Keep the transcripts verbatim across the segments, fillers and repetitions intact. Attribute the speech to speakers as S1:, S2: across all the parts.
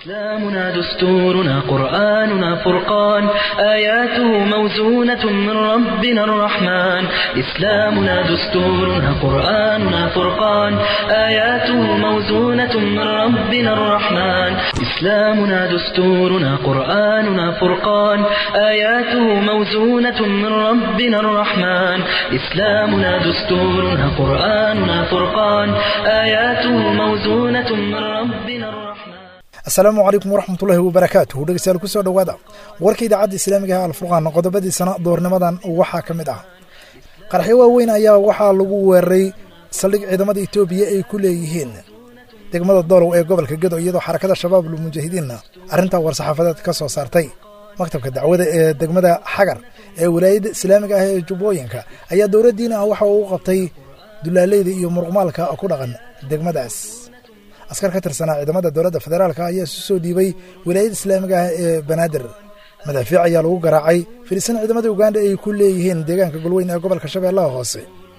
S1: إسلامنا دستورنا قرآننا فرقان آياته موزونة من ربنا الرحمن إسلامنا دستورنا قرآننا فرقان آياته موزونة من ربنا الرحمن إسلامنا دستورنا قرآننا فرقان آياته موزونة من ربنا الرحمن إسلامنا دستورنا قرآننا فرقان آياته موزونة من ربنا الرحمن.
S2: السلام عليكم ورحمة الله وبركاته. dhegeystayaal ku soo dhawaada warka idaacadda Islaamiga ah Al-Furqaan qodobadii sana doornimadan waxa kamid ah qaraxyo waaweyn ayaa waxa lagu weeraray saldhig ciidamada Itoobiya ay ku leeyihiin degmada Doolow ee gobolka Gedo iyadoo xarakada shabaab lu mujaahidiinna arinta war saxaafadeed ka soo saartay maktabka dacwada ee degmada Xagar ee wilaayada Islaamiga ah ee Jubbooyinka ayaa dowladdiina waxa uu qabtay dulaaleyda iyo muruqmaalka ku dhaqan degmadaas askar ka tirsanaa ciidamada dawladda federaalka ayaa soo dhiibay wilaayada Islaamiga ah ee Banaadir madaafiic ayaa lagu garaacay firisan ciidamada Uganda ay ku leeyihiin deegaanka Galweyn ee gobolka Shabeellaha Hoose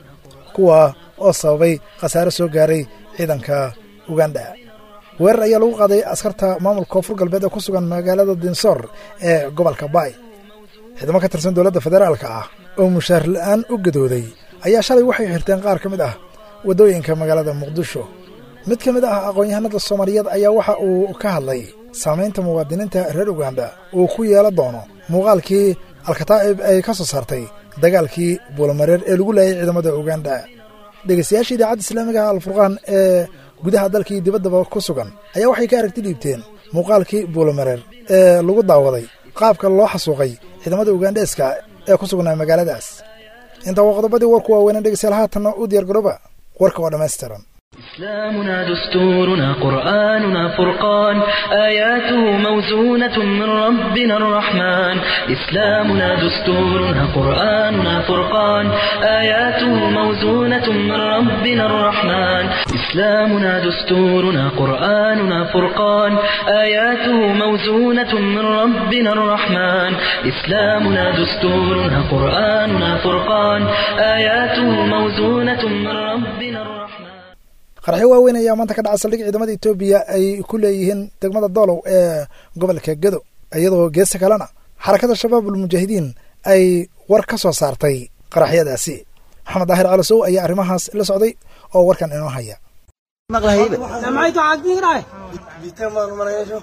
S2: kuwa oo sababay khasaare soo gaaray ciidanka Uganda weerar ayaa lagu qaaday askarta maamulka Koonfur Galbeed ee ku sugan magaalada Dinsoor ee gobolka Baay ciidamada ka tirsan dawladda federaalka ah oo mushaar la'aan u gadooday ayaa shalay waxay xirteen qaar kamid ah wadooyinka magaalada Muqdisho mid kamid ah aqoon-yahanada Soomaaliyeed ayaa waxa uu ka hadlay saameynta muwaadiniinta reer Uganda oo ku yeela doono muuqaalkii Al-Kataa'ib ay ka soo saartay dagaalkii Buulamareer ee lagu laayay ciidamada Uganda dhegeystayaasha idaacadda Islaamiga ah Al-Furqaan ee gudaha dalkii dibadda ku sugan ayaa waxay ka aragti dhiibteen muuqaalkii Buulamareer ee lagu daawaday qaabka loo xasuuqay ciidamada Ugandeeska ee ku sugan magaaladaas inta qodobadii warku waaweyn dhegeystayaal haatan u diyaar garooba warka oo dhameystiran
S1: إسلامنا دستورنا قرآننا فرقان آياته موزونة من ربنا الرحمن إسلامنا دستورنا قرآننا فرقان آياته موزونة من ربنا الرحمن إسلامنا دستورنا قرآننا فرقان آياته موزونة من ربنا الرحمن إسلامنا دستورنا قرآننا فرقان آياته موزونة من ربنا الرحمن qaraxyo waaweyn ayaa maanta ka dhacay saldhig ciidamada Itoobiya ay ku leeyihiin degmada Doolow ee gobolka Gedo iyadoo geeska kalena xarakada shabaab ul mujaahidiin ay war ka soo saartay qaraxyadaasi Maxamed Daahir Calasow ayaa arrimahaas la socday oo warkan inoo haya
S3: maqlahayda samayto caaqdiinay bitama marayso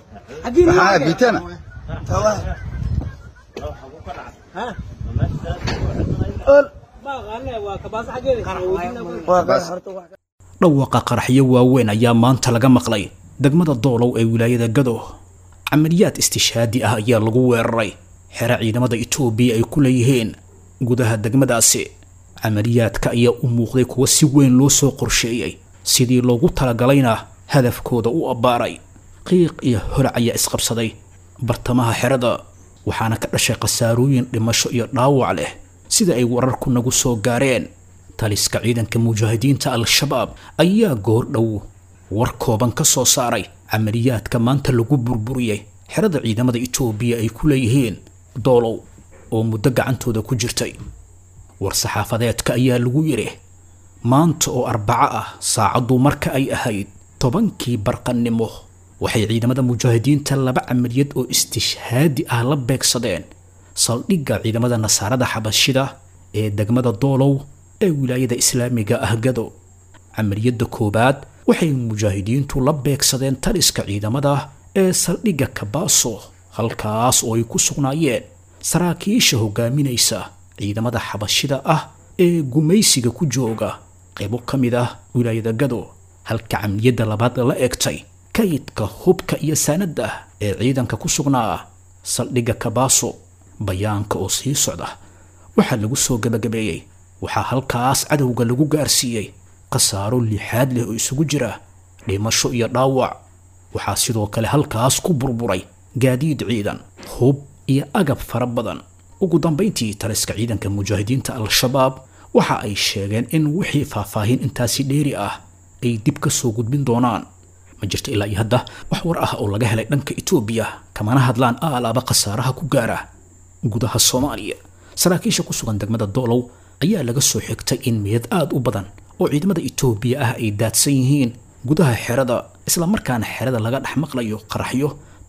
S3: ha bitana tawa ha ma qanay waa ka baas xageeda
S4: dhawaaqa qaraxyo waaweyn ayaa maanta laga maqlay degmada Doolow ee wilaayada Gedo amaliyad istishaadi ah ayaa lagu weeraray xero ciidamada Itoobiya ay ku leeyihiin gudaha degmadaasi amaliyadka ayaa u muuqday kuwa si weyn loo soo qorsheeyay sidii loogu talagalayna hadafkooda u abaaray qiiq iyo holac ayaa isqabsaday bartamaha xerada waxaana ka dhashay qasaarooyin dhimasho iyo dhaawac leh sida ay wararku nagu soo gaareen taliska ciidanka mujaahidiinta al-shabaab ayaa goor dhow war kooban ka soo saaray amaliyadka maanta lagu burburiyay xerada ciidamada Itoobiya ay ku leeyihiin Doolow oo muddo gacantooda ku jirtay war saxaafadeedka ayaa lagu yiri maanta oo arbaca ah saacadu marka ay ahayd tobankii barqanimo waxay ciidamada mujaahidiinta laba amaliyad oo istishhaadi ah la beegsadeen saldhigga ciidamada nasaarada xabashida ee degmada Doolow ee wilaayada Islaamiga ah Gedo amaliyada koobaad waxay mujaahidiintu la beegsadeen taliska ciidamada ee saldhigga Kabaaso halkaas oo ay ku sugnaayeen saraakiisha hogaaminaysa ciidamada xabashida ah ee gumaysiga ku jooga qaybo kamid ah wilaayada Gedo halka amaliyada labaad la eegtay kaydka hubka iyo sanadda ee ciidanka ku sugnaa saldhigga Kabaaso bayaanka oo sii socda waxa lagu soo gabagabeeyay waxaa halkaas cadawga lagu gaarsiiyay qasaaro lixaad leh oo isugu jira dhimasho iyo dhaawac waxaa sidoo kale halkaas ku burburay gaadiid ciidan hub iyo agab fara badan ugu dambeyntii taliska ciidanka mujaahidiinta al-shabaab waxa ay sheegeen in wixii faahfaahin intaasi dheeri ah ay dib ka soo gudbin doonaan ma jirto ilaa iyo hadda wax war ah oo laga helay dhanka Itoobiya kamana hadlaan alaaba qasaaraha ku gaara gudaha Soomaaliya saraakiisha ku sugan degmada Doolow ayaa laga soo xigtay in meed aad u badan oo ciidamada Itoobiya ah ay daadsan yihiin gudaha xerada isla markaana xerada laga dhex maqlayo qaraxyo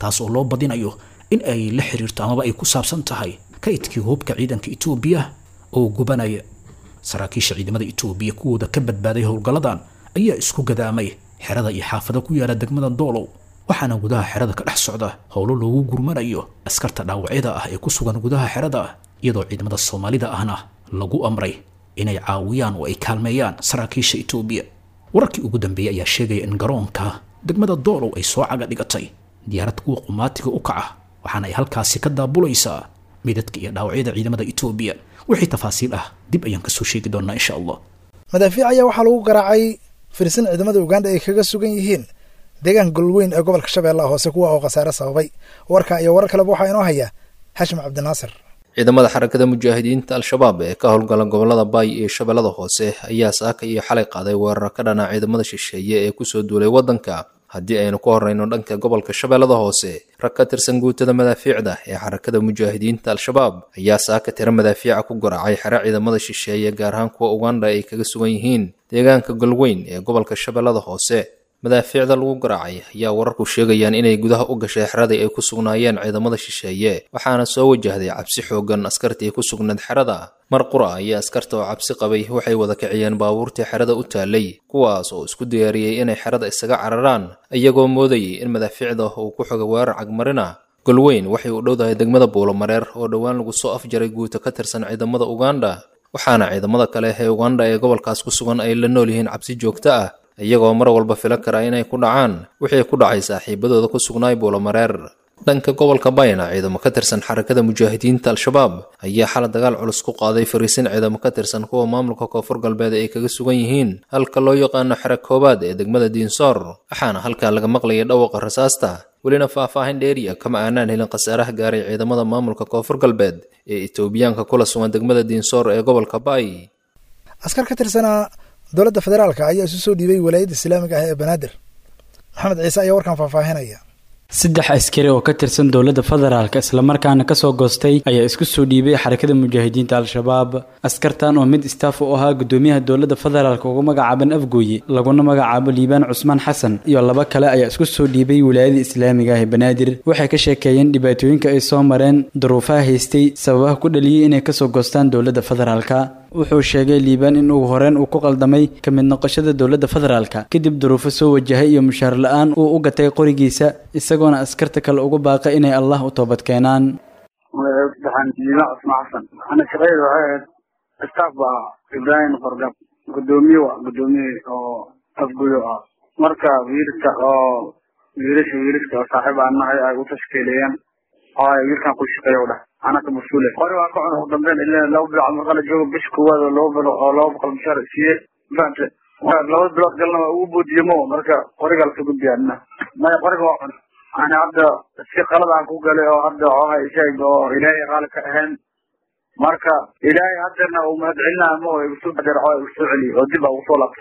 S4: taas oo loo badinayo in ay la xiriirto amaba ay ku saabsan tahay kaydkii hubka ciidanka Itoobiya oo gubanaya. saraakiisha ciidamada Itoobiya kuwooda ka badbaaday howlgaladan ayaa isku gadaamay xerada iyo xaafada ku yaala degmada Doolow, waxaana gudaha xerada ka dhex socda howlo loogu gurmanayo askarta dhaawacyada ah ee ku sugan gudaha xerada, iyadoo ciidamada Soomaalida ahna lagu amray inay caawiyaan oo ay kaalmeeyaan saraakiisha Itoobiya. wararkii ugu dambeeyay ayaa sheegaya in garoonka degmada Doolow ay soo caga dhigatay diyaarad kuwa qumaatiga u kaca, waxaana ay halkaasi ka daabulaysaa midadka iyo dhaawacyada ciidamada Itoobiya. wixii tafaasiil ah dib ayaan ka soo sheegi doonaa insha Allah.
S2: madaafiic ayaa waxaa lagu garaacay firsan ciidamada Uganda ay kaga sugan yihiin deegaan golweyn ee gobolka Shabeellaha Hoose kuwa oo khasaare sababay. warka iyo warar kale waxa inoo haya Hashim Cabdinaasir.
S5: ciidamada xarakada mujaahidiinta al-shabaab ee ka howlgala gobolada Bay iyo Shabeellada Hoose ayaa saaka iyo xalay qaaday weerar ka dhana ciidamada shisheeye ee ku soo duulay wadanka. haddii aynu ku horeyno dhanka gobolka Shabeellada Hoose, rag ka tirsan guutada madaafiicda ee xarakada mujaahidiinta al-shabaab ayaa saaka tira madaafiica ku garaacay xero ciidamada shisheeye gaar ahaan kuwa Uganda ay kaga sugan yihiin deegaanka golweyn ee gobolka Shabeellada Hoose. madaafiicda lagu garaacay ayaa wararku sheegayaan inay gudaha u gashay xerada ay ku sugnaayeen ciidamada shisheeye, waxaana soo wajahday cabsi xoogan askartii ku sugnayd xerada. mar qura ayaa askarta oo cabsi qabay waxay wada kiciyeen baabuurtii xerada u taalay, kuwaas oo isku diyaariyey inay xerada isaga cararaan iyagoo moodayay in madaafiicda uu ku xoga weerar cagmarina. golweyn waxay u dhowdahay degmada Buulomareer oo dhowaan lagu soo afjaray guuta ka tirsan ciidamada Uganda, waxaana ciidamada kale ee Uganda ee gobolkaas ku sugan ay la nool yihiin cabsi joogto ah, iyagoo mar walba filan kara inay ku dhacaan wixii ku dhacay saaxiibadooda ku sugnaay Buulomareer. dhanka gobolka Bayna, ciidamo ka tirsan xarakada mujaahidiinta al-shabaab ayaa xal dagaal culus ku qaaday fariisin ciidamo ka tirsan kuwa maamulka Koonfur Galbeed ay kaga sugan yihiin halka loo yaqaano xero koobaad ee degmada Diinsoor, waxaana halkaa laga maqlayay dhawaaqa rasaasta. welina faahfaahin dheeriya kama aanaan helin khasaaraha gaaray ciidamada maamulka Koonfur Galbeed ee Itoobiyaanka kula sugan degmada Diinsoor ee gobolka Bay.
S2: askar ka tirsanaa dowladda federaalka ayaa isu soo dhiibay wilaayada islaamiga ah ee Banaadir. maxamed ciise ayaa warkan faahfaahinaya.
S6: saddex askari oo ka tirsan dowladda federaalka isla markaana ka soo goostay ayaa isku soo dhiibay xarakada mujaahidiinta al-shabaab. askartan oo mid staff u ahaa gudoomiyaha dowladda federaalka ugu magacaaban Afgooye laguna magacaabo Liibaan Cusmaan Xasan iyo laba kale ayaa isku soo dhiibay wilaayada islaamiga ah ee Banaadir. waxay ka sheekeeyeen dhibaatooyinka ay soo mareen, duruufaha haystay, sababaha ku dhaliyay inay ka soo goostaan dowladda federaalka. wuxuu sheegay Liibaan in uu horeen uu ku qaldamay ka mid noqoshada dowladda federaalka kadib duruufo soo wajahay iyo mushaar la'aan uu u gatay qorigiisa, isagoona askarta kale ugu baaqay inay Allah u toobad keenaan.
S7: waxaan Liibaan Cusmaan Xasan ana shaqeeyo waxay staff ba Ibrahim Qorgab gudoomiye waa gudoomiye oo Afgooye ah. marka wiilka oo wiilasha wiilka saaxiib aan nahay ay u tashkiilayeen oo wiilkan ku shaqeeyo dhax أنا كمسؤول. قريب أكون قدامنا إلا لو بلع مرقلة جو بشكوا هذا لو بلع لو بقل مشار شيء فهمت. لو بلع قلنا وجود يمو مركا قريب على سجود ديالنا. ما يقرب واحد. أنا أبدأ الشيء قلب عن جوجل أو أبدأ عها شيء جو إلهي قالك أهين. مركا إلهي هدرنا ومدعينا مو يوسف بدر عها يوسف علي ودبا وصلك.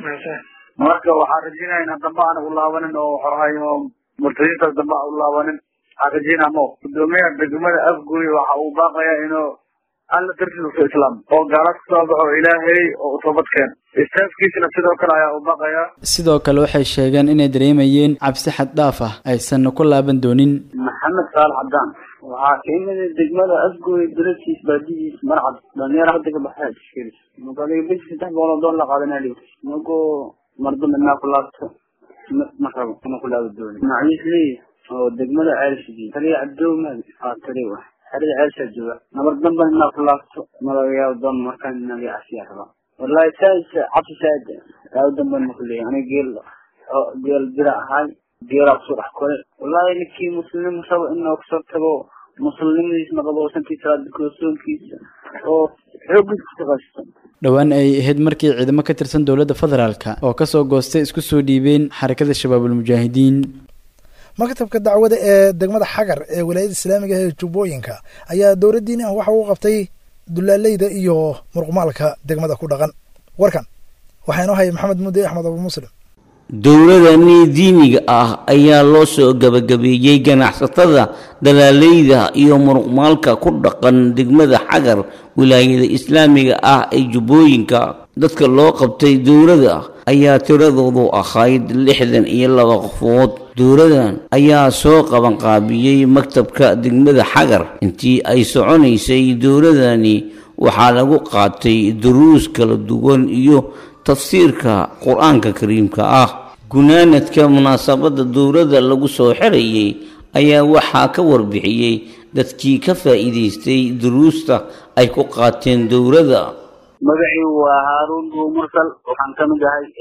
S7: مركا وحارجينا إن الضباء والله ونن وحراي يوم مرتين الضباء والله ونن. حاجينا مو قدوميه دغمده Afgooye waxa uu baaqaya inuu alla tirtido islaam oo gaalad soo baxo ilaahay oo toobad keen. istaafkiisna sidoo kale ayaa uu baaqaya.
S6: sidoo kale waxay sheegeen inay dareemayeen cabsi xad dhaaf ah aysan ku laaban doonin.
S7: maxamed saal cadaan waxa keenay degmada Afgooye dalkiis baadiis marcad dhalinyaro hadda ka baxay shaqeeyay magaalada bis saddex boqol doon la qaadanay nago mardana ku laabto ma rabo inuu ku laabo doonin maciisli oo degmada Ceelshigi taliya Abdulma ah taliya xariir Ceelshiga nabar dambe inaa ku laabto malaga doon markaan naga asiyaha wallahi taas cabsi saad aad dambe ma kulay ana geel oo geel jira ahay geel soo dhax kore wallahi ninkii muslim soo inuu ku soo tago muslimadiisna qabo santiisa dadkoonkiisa oo xooggiisa ka qastan.
S6: dhawaan ay ahayd markii ciidamo ka tirsan dowladda federaalka oo ka soo goostay isku soo dhiibeen xarakada shabaabul mujaahidiin.
S2: maktabka dacwada ee degmada Xagar ee wilaayada islaamiga ee Jubbooyinka ayaa dowladdiina waxa uu qabtay dulaaleyda iyo murqumaalka degmada ku dhaqan. warkan waxaan u hayay Maxamed Mudee Axmed Abu Muslim.
S8: dowladani diiniga ah ayaa loo soo gabagabeeyay ganacsatada dalaaleyda iyo murqumaalka ku dhaqan degmada Xagar wilaayada islaamiga ah ee Jubbooyinka. dadka loo qabtay dowladda ayaa tiradoodu ahayd lixdan iyo laba qofood. dowladan ayaa soo qabanqaabiyey maktabka degmada Xagar. intii ay soconaysay dowladani waxaa lagu qaatay duruus kala duwan iyo tafsiirka qur-aanka kariimka ah. gunaanadka munaasabada dowladda lagu soo xirayay ayaa waxaa ka warbixiyey dadkii ka faa'iideystay duruusta ay ku qaateen dowladda.
S7: magacii waa Haaruun Mursal waxaan ka mid ahay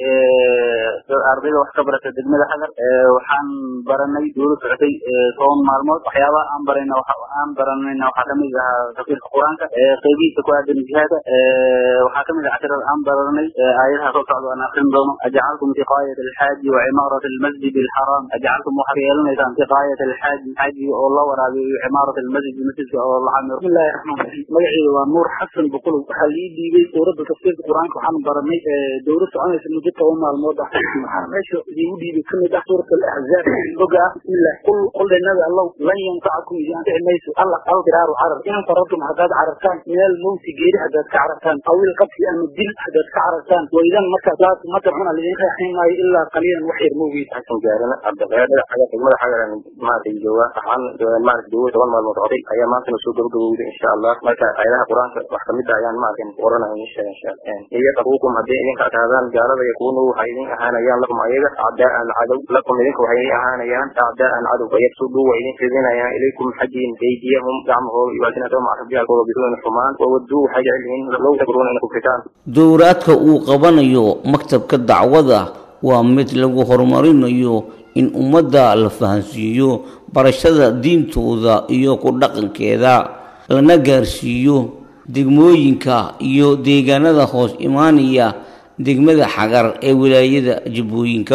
S7: ardayda wax ka barata degmada Xagar. waxaan baranay dowlad socotay toban maalmood. waxyaabaha aan barayna waxa aan baranayna waxaa ka mid ah tafsiirka qur-aanka qeybihiisa ku aadan jihaada. waxaa ka mid ah casharada aan baranay aayadaha soo socda aan akhrin doono. ajcaltum siqaayat alxaaji wa imaarat almasjid alxaram. ajcaltum waxaad yeelanaysaan siqaayat alxaaji xaajiga oo la waraabiyo iyo imaarat almasjid masjidka oo la camiro. bismillahi raxmaani raxiim. magacayda waa Nuur Xasan Buqul. waxaa lii dhiibay dowladda tafsiirka qur-aanka. waxaan baranay dowlad soconaysa muddo toban maalmood ah. waxaan meesha iigu dhiibay ka mid ah suurat al-axzaab boga ah. bismillah qul qul lanabi allah lan yanfacakum idan ta'maysu allah al-diraaru carar in faradtum haddaad carartaan meel mawti geeri haddaad ka carartaan awil qabti ama dil haddaad ka carartaan waydan markaas laa tumatacuna lidin raxin maayo ilaa qaliilan wax yar moogiid. xasan gaarana abdaqaadada xaga degmada Xagar maantay jooga. waxaan maarka dowlad toban maalmood oday ayaa maanta soo gabagabowday insha allah. marka aayadaha qur-aanka wax kamid ah ayaan maarkan qoranayo insha allah. iyo tabuukum haddii idinka ataadaan gaalada yakuunu waxay idin ahaanayaan lakum ayaga acdaa'an cadow lakum idinka waxay idin ahaanayaan acdaa'an cadow fayabsuduu waa idin fidinayaan ilaykum xaggiin aydiyahum gacmahooda iyo alsinatahum carabiyaalkooda bisuu'in xumaan wawaduu waxay jecel yihiin low takruuna inay kufritaan.
S8: dowraadka uu qabanayo maktabka dacwada waa mid lagu horumarinayo in ummadda la fahansiiyo barashada diintooda iyo ku dhaqankeeda lana gaarsiiyo degmooyinka iyo deegaanada hoos imaanaya degmada Xagar ee wilaayada Jubbooyinka.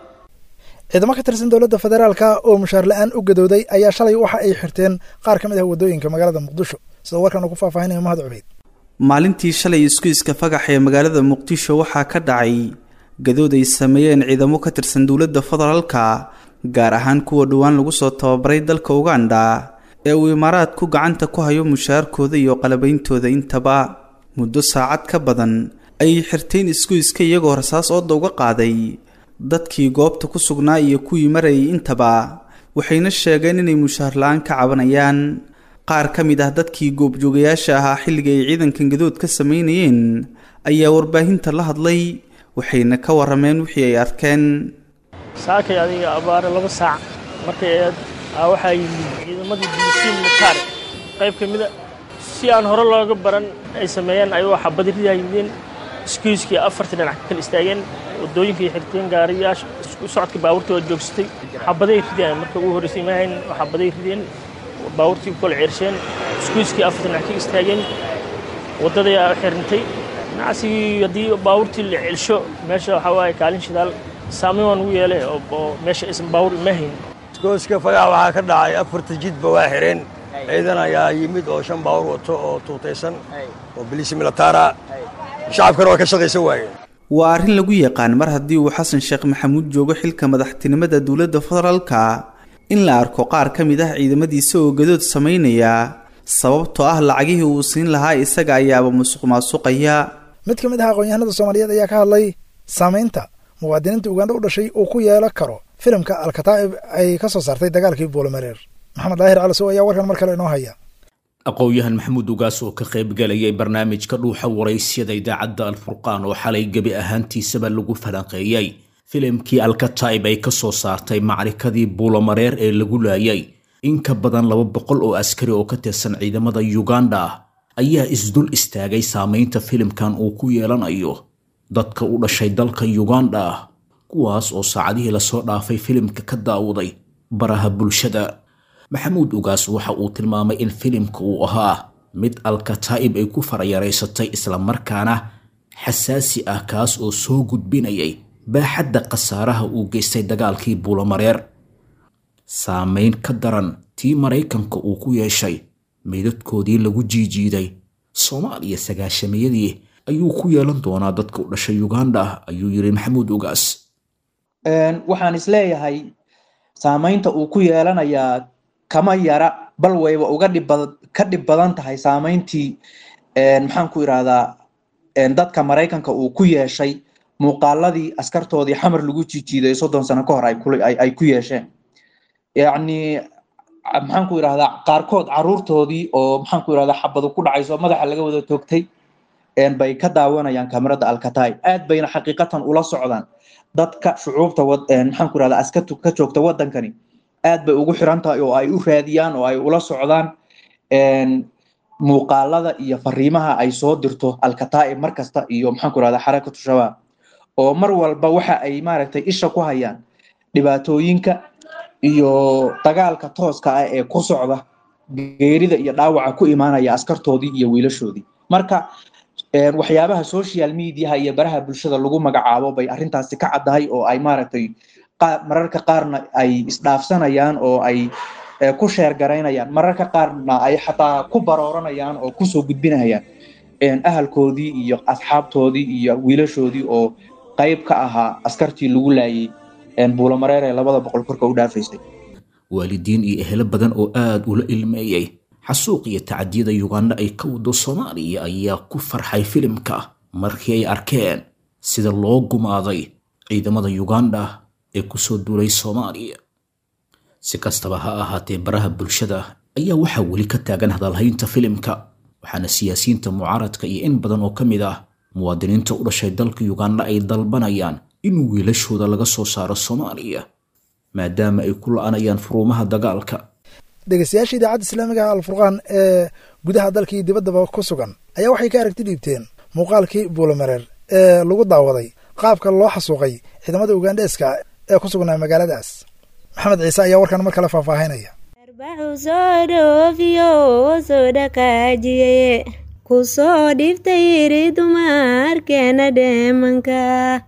S2: ciidamo ka tirsan dowladda federaalka oo mushaar la'aan u gadooday ayaa shalay waxa ay xirteen qaar ka mid ah wadooyinka magaalada Muqdisho sida warkan ugu faahfaahinayo Mahad Cubeyd.
S9: maalintii shalay isku iska fagax ee magaalada Muqdisho waxaa ka dhacay gadood ay sameeyeen ciidamo ka tirsan dowladda federaalka gaar ahaan kuwa dhawaan lagu soo tababaray dalka Uganda ee uu imaaraadku gacanta ku hayo mushaarkooda iyo qalabeyntooda. intaba muddo saacad ka badan ay xirteen isku iska iyagoo rasaas oo dawga qaaday dadkii goobta ku sugnaa iyo kuwii marayay. intaba waxayna sheegeen inay mushaar la'aan ka cabanayaan. qaar ka mid ah dadkii goobjoogayaasha ahaa xilliga ay ciidankan gadood ka sameynayeen ayaa warbaahinta la hadlay waxayna ka warameen wixii ay arkeen.
S10: saakay adiga abaar laba saac markay waxaa yimid ciidamadii bulshada mutaar qayb ka mid ah si aan hore looga baran ay sameeyeen ay waxa badiriya yimideen iskuiskii afartan dhinac kala istaageen wadooyinkii xirteen gaariyaasha isku socodka baabuurtooda joogsatay xabaday rideen markii ugu horeysay maahayn waxa baday rideen baabuurtii kol ciirsheen iskuiskii afartan dhinac ka istaageen wadada ay xirintay naasi hadii baabuurtii la celsho meesha waxa waay kaalin shidaal saameyn ugu yeelay oo meesha ism baabuur maahayn.
S11: iska fagax waxaa ka dhacay afarta jidba waa xireen. ciidan ayaa yimid oo shan baabuur wato oo tuutaysan oo biliis militaara shacabkana waa ka shaqaysan waayeen.
S9: waa arrin lagu yaqaan mar haddii uu xasan sheekh maxamuud joogo xilka madaxtinimada dowladda federaalka in la arko qaar ka mid ah ciidamadiisa oo gadood sameynaya sababtoo ah lacagihii uu siin lahaa isaga ayaaba musuq maasuqaya.
S2: mid ka mid ah aqoon-yahanada Soomaaliyeed ayaa ka hadlay saameynta muwaadiniinta Uganda u dhashay oo ku yeelan karo filimka Al-Kataa'ib ay ka soo saartay dagaalkii Buulamareer. maxamed daahir cali soo ayaa warkan mar kale inoo haya.
S4: aqoon-yahan maxamuud ugaas oo ka qayb galayay barnaamijka dhuuxa waraysyada idaacadda Al-Furqaan oo xalay gabi ahaantiisaba lagu falanqeeyay filimkii Al-Kataa'ib ay ka soo saartay macrikadii Buulamareer ee lagu laayay in ka badan laba boqol oo askari oo ka tirsan ciidamada Uganda ayaa isdul istaagay saameynta filimkan uu ku yeelanayo dadka u dhashay dalka Uganda kuwaas oo saacadihii la soo dhaafay filimka ka daawaday baraha bulshada. maxamuud ugaas waxa uu tilmaamay in filimka uu ahaa mid Al-Kataa'ib ay ku farayareysatay isla markaana xasaasi ah kaas oo soo gudbinayay baaxadda qasaaraha uu geystay dagaalkii Buulamareer. saameyn ka daran tii Mareykanka uu ku yeeshay meydadkoodii lagu jiijiiday Soomaaliya sagaashamiyadii ayuu ku yeelan doonaa dadka u dhashay Uganda ayuu yiri maxamuud ugaas.
S12: een waxaan isleeyahay saameynta uu ku yeelanayaa kama yara bal wayba uga dhib ka dhib badan tahay saameyntii een maxaan ku iraahdaa een dadka Mareykanka uu ku yeeshay muuqaaladii askartoodii xamar lagu jiijiiday soddon sano ka hor ay ku yeesheen yacni maxaan ku idhahdaa qaarkood caruurtoodii oo maxaan ku idhahdaa xabadu ku dhacayso madaxa laga wada toogtay bay ka daawanayaan kamarada alkataib aad bayna xaqiiqatan ula socdaan dadka shucuubta maxaan ku idhahdaa askartu ka joogta wadankani aad bay ugu xiran tahay oo ay u raadiyaan oo ay ula socdaan muuqaalada iyo fariimaha ay soo dirto alkataib mar kasta iyo maxaan ku idhahdaa xarakatu shabaab oo mar walba waxa ay maaragtay isha ku hayaan dhibaatooyinka iyo dagaalka tooska ah ee ku socda geerida iyo dhaawaca ku imaanaya askartoodii iyo wiilashoodii marka waxyaabaha social mediaha iyo baraha bulshada lagu magacaabo bay arrintaasi ka caddahay oo ay maaragtay mararka qaarna ay isdhaafsanayaan oo ay ku sheer garaynayaan mararka qaarna ay xataa ku barooranayaan oo kusoo gudbinayaan ahalkoodii iyo asxaabtoodii iyo wiilashoodii oo qayb ka ahaa askartii lagu laayay buulamareer ee labada boqol korka u dhaafaysay
S4: waalidiin iyo ehelo badan oo aad ula ilmeeyay xasuuq iyo tacadiyada Uganda ay ka wado Soomaaliya ayaa ku farxay filimka markii ay arkeen sida loo gumaaday ciidamada Uganda ee ku soo duulay Soomaaliya si kastaba ha ahaatee baraha bulshada ayaa waxa wali ka taagan hadalhaynta filimka waxaana siyaasiyiinta mucaaradka iyo in badan oo ka mid ah muwaadiniinta u dhashay dalka Uganda ay dalbanayaan in wiilashooda laga soo saaro Soomaaliya maadaama ay ku la'aanayaan furumaha dagaalka
S2: dhegeystayaasha idaacadda islaamiga ah alfurqaan ee gudaha dalka iyo dibaddaba ku sugan ayaa waxay ka aragti dhiibteen muuqaalkii buulamareer ee lagu daawaday qaabka loo xasuuqay ciidamada Ugandeeska ee ku sugnaa magaaladaas maxamed ciise ayaa warkan mar kale faahfaahinaya
S13: kusoo dhiftay ridumarkeena dheemanka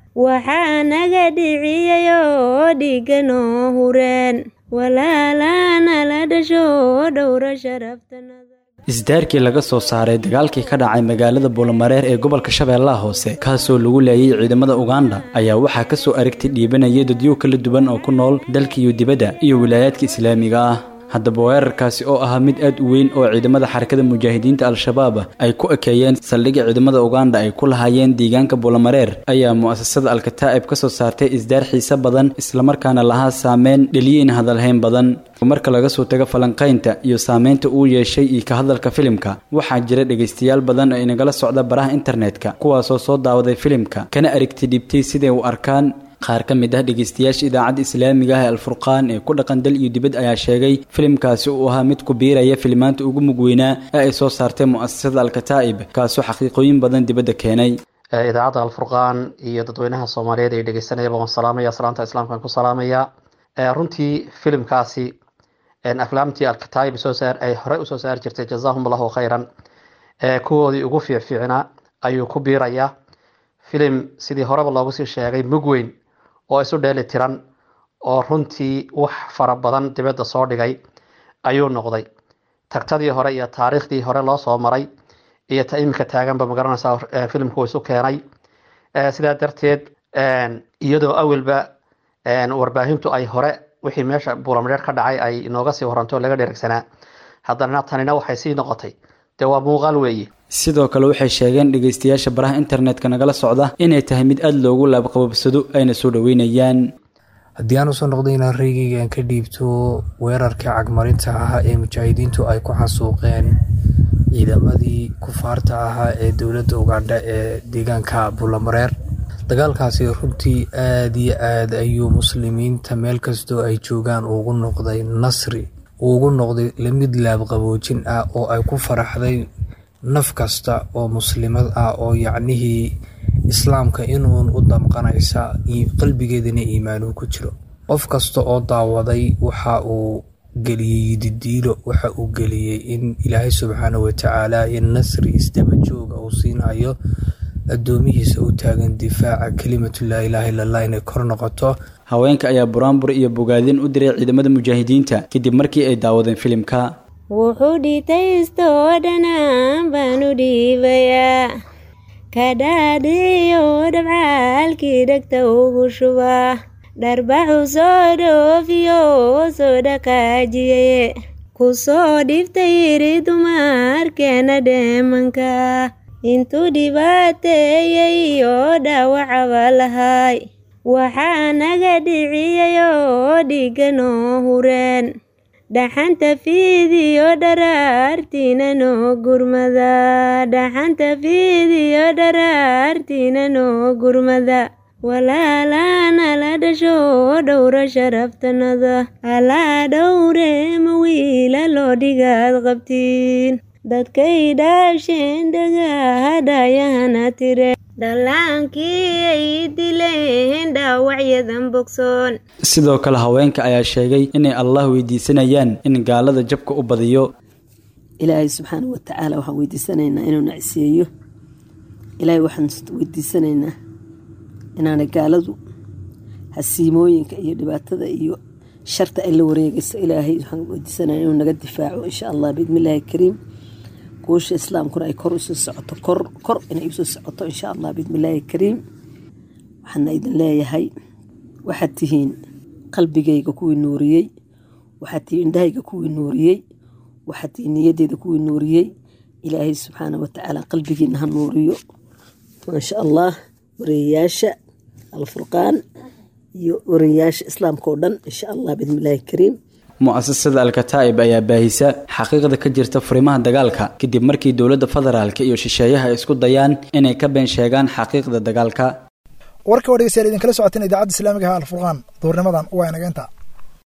S13: waxaa naga dhiciyayoo dhiganoo hureen walaalana la dhasho dhowra sharaftanada
S6: isdaarkii laga soo saaray dagaalkii ka dhacay magaalada buulamareer ee gobolka shabeellaha hoose kaasoo lagu laayay ciidamada Uganda ayaa waxaa kasoo aragti dhiibanaya dadyo kala duwan oo ku nool dalka iyo dibadda iyo wilaayaadka islaamiga ah haddaba weerarkaasi oo ahaa mid aad u weyn oo ciidamada xarakada mujaahidiinta al-shabaab ay ku ekeeyeen saldhigga ciidamada Uganda ay ku lahaayeen deegaanka buulamareer ayaa mu'asasada alkataib ka soo saartay isdaar xiisa badan isla markaana lahaa saameyn dhaliyin hadalhayn badan marka laga soo tago falanqaynta iyo saameynta uu yeeshay iyo ka hadalka filimka waxaa jira dhageystayaal badan oo inagala socda baraha internetka kuwaasoo soo daawaday filimka kana aragti dhibtay siday u arkaan qaar ka mid ah dhageystayaasha idaacadda islaamiga ah ee alfurqaan ee ku dhaqan dal iyo dibad ayaa sheegay filimkaasi uu ahaa mid ku biiraya filimaanta ugu mugweynaa ee ay soo saartay mu'asasada alkataib kaasoo xaqiiqooyin badan dibadda keenay
S14: idaacadda alfurqaan iyo dadweynaha Soomaaliyeed ee dhageysanaya baan salaamaya salaanta islaamka ku salaamaya runtii filimkaasi en aflaamtii alkataib soo saar ay hore u soo saar jirtay jazaahumullahu khayran ee kuwoodii ugu fiicfiicnaa ayuu ku biiraya filim sidii horeba loogu sii sheegay mugweyn oo isu dheeli tiran oo runtii wax fara badan dibadda soo dhigay ayuu noqday tagtadii hore iyo taariikhdii hore loo soo maray iyo ta iminka taaganba magaranaysaa filimku isu keenay sidaa darteed iyadoo awalba warbaahintu ay hore wixii meesha buulamareer ka dhacay ay inooga sii waranto laga dheregsanaa haddana tanina waxay sii noqotay dee waa muuqaal weeye
S6: sidoo kale waxay sheegeen dhageystayaasha baraha internetka nagala socda inay tahay mid aad loogu laabqababsado ayna soo dhaweynayaan
S15: haddii aan usoo noqday inaan reygayga aan ka dhiibto weerarkii cagmarinta ahaa ee mujaahidiintu ay ku xasuuqeen ciidamadii kufaarta ahaa ee dowladda Uganda ee deegaanka buulamareer dagaalkaasi runtii aad iyo aad ayuu muslimiinta meel kastoo ay joogaan ugu noqday nasri ugu noqday lamid laabqaboojin ah oo ay ku faraxday naf kasta oo muslimad ah oo yacnihii islaamka inuun u damqanaysa qalbigeedana iimaanu ku jiro qof kasta oo daawaday waxa uu geliyey didiilo waxa uu geliyey in ilaahay subxaanahu watacaala in nasri isdaba jooga uu siinayo addoomihiisa u taagan difaaca kelimatu laa ilaaha illa allah inay kor noqoto
S6: haweenka ayaa buraanbur iyo bogaadin u diray ciidamada mujaahidiinta kadib markii ay daawadeen filimka
S13: wuxuu dhitaysto dhanaan baanu dhiibayaa kadhaadhiyo dhabcaalkii dhegta ugu shubaa dharbaxu soo dhoofiyo soo dhaqaajiye ku soo dhiftay iri dumarkeena dheemanka intuu dhibaateeyey oo dhaawacaba lahay waxaa naga dhiciyay oo dhiga noo hureen dhaxanta fiidiyo dharaartiina noo gurmada dhaxanta fiidiyo dharaartiina noo gurmada walaalana la dhasho dhowra sharaftanada alaa dhowre ma wiila loo dhigaad qabtiin dadkay dhaasheen dhagaahadhayahana tire dhallaankii ay dileen dhaawacyadan bogsoon.
S6: sidoo kale haweenka ayaa sheegay inay allah weydiisanayaan in gaalada jabka u badiyo.
S16: ilaahay subxaanahu wa tacaala waxaan weydiisanaynaa inuu nacsiyeeyo. ilaahay waxaan weydiisanaynaa inaanay gaaladu hasiimooyinka iyo dhibaatada iyo sharta ay la wareegayso ilaahay waxaan weydiisanaynaa inuu naga difaaco insha allah biidmillaahi kariim. guusha islaamkuna ay kor usoo socoto kor kor inay usoo socoto insha allah biidmillaahi kariim. waxaana idin leeyahay waxaad tihiin qalbigayga kuwii nuuriyey, waxaad tihiin indhahayga kuwii nuuriyey, waxaad tihiin niyadeyda kuwii nuuriyey. ilaahay subxaana wa tacaala qalbigiina ha nuuriyo maasha allah. wareeyaasha alfurqaan iyo wareeyaasha islaamka oo dhan insha allah biidmillaahi kariim.
S6: mu'asasada alkataa'ib ayaa baahisa xaqiiqda ka jirta furimaha dagaalka kadib markii dowladda federaalka iyo shisheeyaha ay isku dayaan inay ka been sheegaan xaqiiqda dagaalka.
S2: warka waa dhegeystayaal idinkala socoteen idaacadda islaamiga ah alfurqaan duurnimadan waa inaga inta